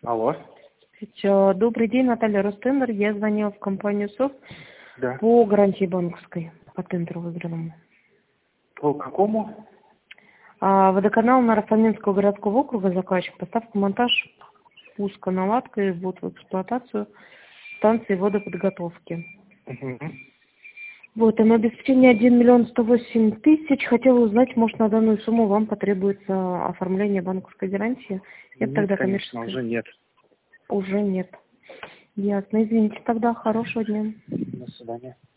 Алло. Добрый день, Наталья Ростендер. Я звонила в компанию СОФ Да. по гарантии банковской, по тендеру выигранному. По какому? Водоканал Наро-Фоменского городского округа, заказчик, поставка, монтаж, пуска, наладка и ввод в эксплуатацию станции водоподготовки. Угу. Вот, им обеспечение 1 миллион 108 тысяч. Хотела узнать, может, на данную сумму вам потребуется оформление банковской гарантии? Это Нет, тогда конечно, коммерческая. уже нет. Уже нет. Ясно. Извините, тогда хорошего дня. До свидания.